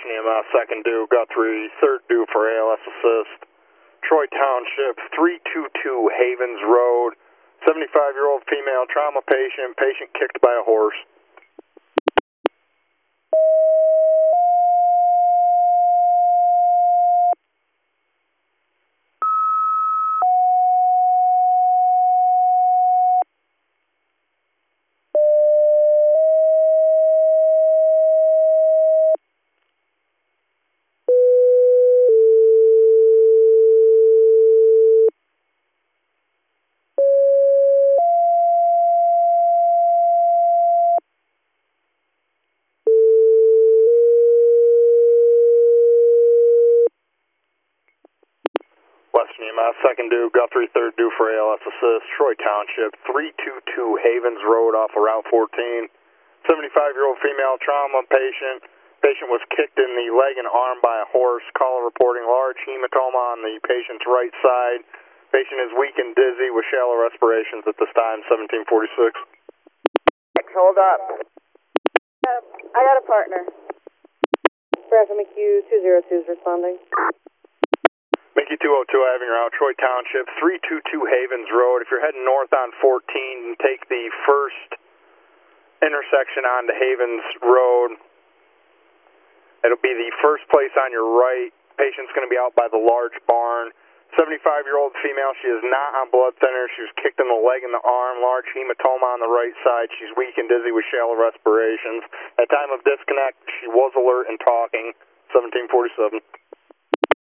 Western EMS, second due, Guthrie, third due for ALS assist. Troy Township, 322 Havens Road, 75-year-old female trauma patient, patient kicked by a horse. Western EMS, second due, Guthrie, third due for ALS assist. Troy Township, 322 Havens Road off of Route 14. 75-year-old female trauma patient. Patient was kicked in the leg and arm by a horse. Caller reporting large hematoma on the patient's right side. Patient is weak and dizzy with shallow respirations at this time, 1746. Hold up. I got a partner. Bradford McHugh 202 is responding. Mickey 202 having her out, Troy Township, 322 Havens Road. If you're heading north on 14, take the first intersection onto Havens Road. It'll be the first place on your right. Patient's going to be out by the large barn. 75-year-old female. She is not on blood thinner. She was kicked in the leg and the arm. Large hematoma on the right side. She's weak and dizzy with shallow respirations. At time of disconnect, she was alert and talking. 1747.